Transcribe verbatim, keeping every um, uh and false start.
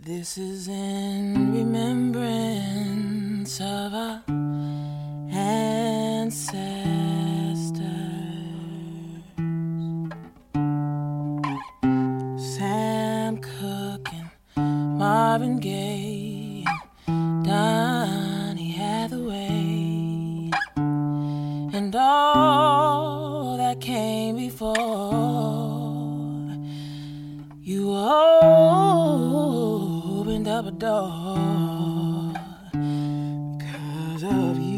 This is in remembrance of our ancestors. Sam Cooke and Marvin Gaye and Donny Hathaway and all that came before. You opened up a door because of you.